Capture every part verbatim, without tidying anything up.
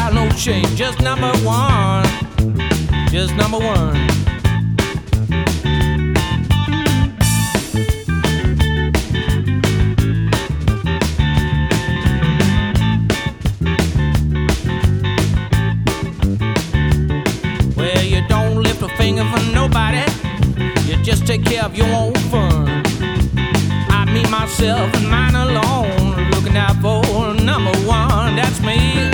style, no shame. Just number one, just number one. Well, you don't lift a finger for nobody. You just take care of your own fun. I, me, myself, and mine alone, looking out for number one. That's me.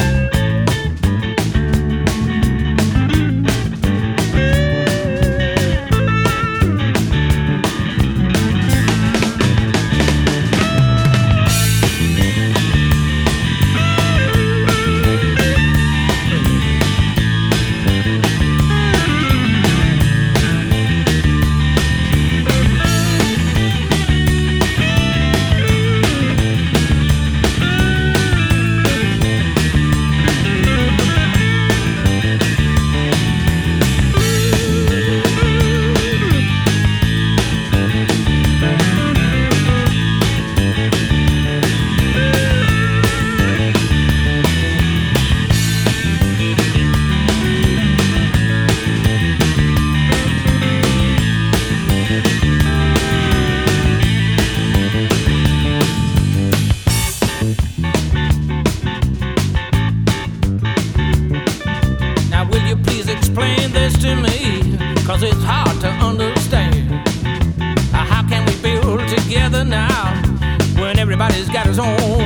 Explain this to me, cause it's hard to understand. Uh, how can we build together now when everybody's got his own